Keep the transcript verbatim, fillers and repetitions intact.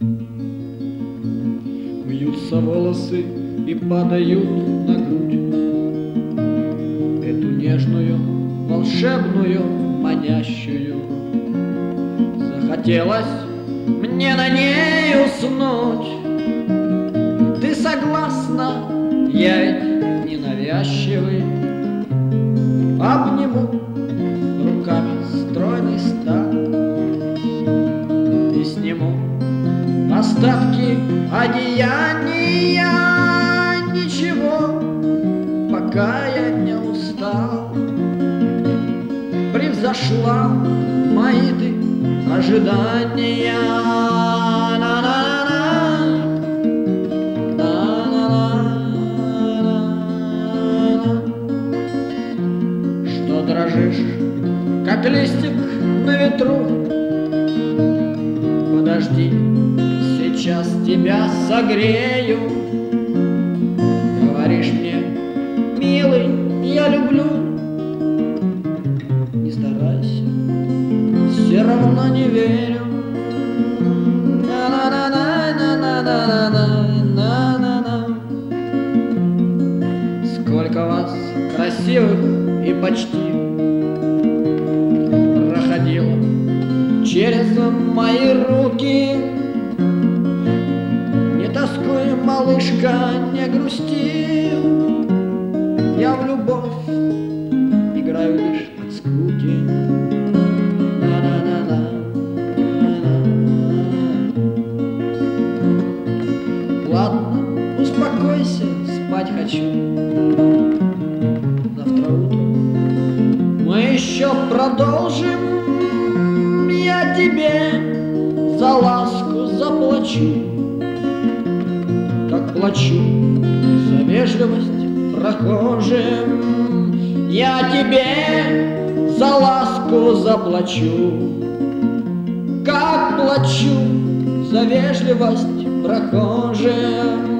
Вьются волосы и падают на грудь, эту нежную, волшебную, манящую. Захотелось мне на ней уснуть. Ты согласна? Я ведь ненавязчивый. Обниму руками стройный стан и сниму остатки одеяния. Ничего, пока я не устал. Превзошла мои ты ожидания. Что дрожишь, как листик на ветру? Подожди, сейчас тебя согрею. Говоришь мне, милый, я люблю. Не старайся, все равно не верю. На-на-на-на-на-на-на-на-на-на. Сколько вас красивых и почти проходило через мои руки. Не тоскуй, малышка, не грусти. Я в любовь играю лишь от скуки. Ладно, успокойся, спать хочу. Завтра утром мы еще продолжим. Я тебе за ласку заплачу, как плачу за вежливость прохожим. Я тебе за ласку заплачу, как плачу за вежливость прохожим.